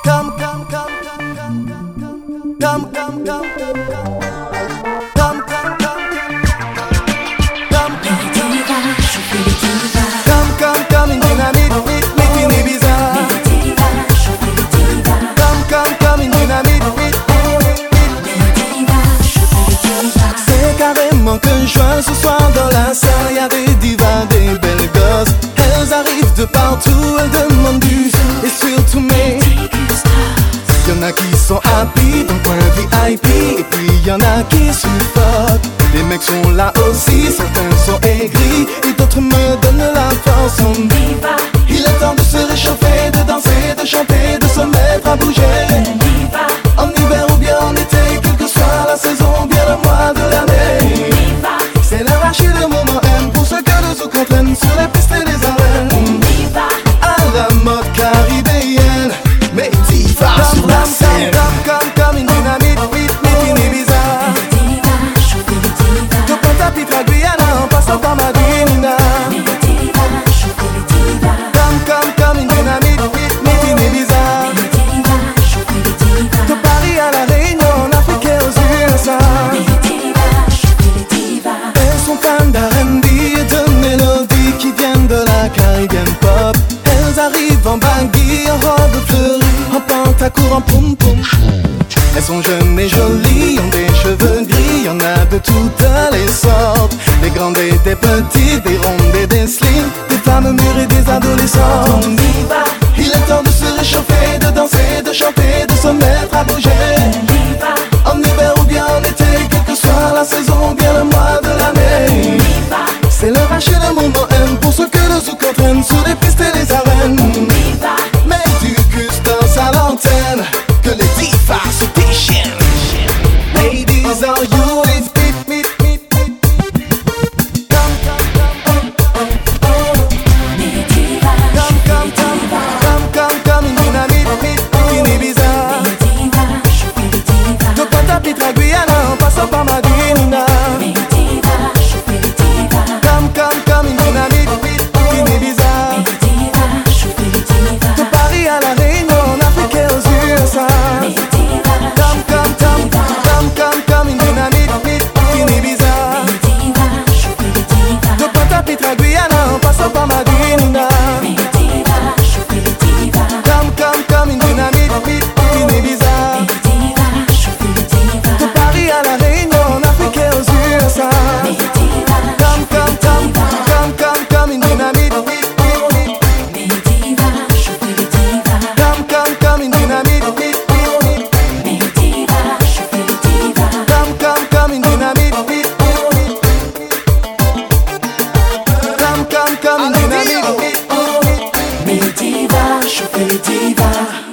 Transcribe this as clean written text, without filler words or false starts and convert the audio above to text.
Come, come, come, come, come, come, come, come, come, come, come, come, une dynamite, une Ibiza. Comme une dynamite, c'est carrément que joie ce soir dans la salle. Y'a des divas, des belles gosses. Elles arrivent de partout, elles demandent du et surtout mais y'en a qui sont happy dans le coin VIP, et puis y'en a qui suffoquent. Les mecs sont là aussi, certains sont aigris et d'autres me donnent la force. On diva. Il est temps de se réchauffer, de danser, de chanter, de se mettre à bouger. En hiver ou bien en été, quelle que soit la saison, bien le mois de l'année. C'est le rachis, le moment M pour ceux que le zouk entraîne sur les pistes et les arènes. À la mode caribéenne, mais diva sur la scène. Comme une dynamite, une Ibiza. De Pointe-à-Pitre, Guyana, en passant par Madinina. Comme une dynamite, une Ibiza. De Paris à la Réunion, en Afrique et aux USA. Elles sont fans d'R&B et de mélodies qui viennent de la Caribbean pop. Elles arrivent en baggy, en robe fleurie, en pantacourt, en poum-poum. Elles sont jeunes et jolies, ont des cheveux gris, y'en a de toutes les sortes. Des grandes et des petites, des rondes et des slims, des femmes mûres et des adolescentes. Il est temps de se réchauffer, de danser, de chanter, de se mettre à bouger. En hiver ou bien en été, quelle que soit la saison, bien le mois de l'année. C'est le rachis, le moment M pour ceux que le zouk entraîne sur les pistes et les arènes. Mais du Custance à l'antenne, que les divas se déchaînent. Ladies, are you with me? Comme une dynamite, une Ibiza. De Pointe-à-Pitre à Guyana, en passant par Madinina. Comme une dynamite, une Ibiza. De Paris à la Réunion, en Afrique et aux USA. Comme une dynamite, une Ibiza. De Pointe-à-Pitre à Guyana, en passant par Madinina. Comme une dynamite, une Ibiza. De Paris à la Réunion, en Afrique et aux USA. Comme une dynamite, comme une dynamite, comme une dynamite, comme une dynamite. Mes divas, je fais les divas.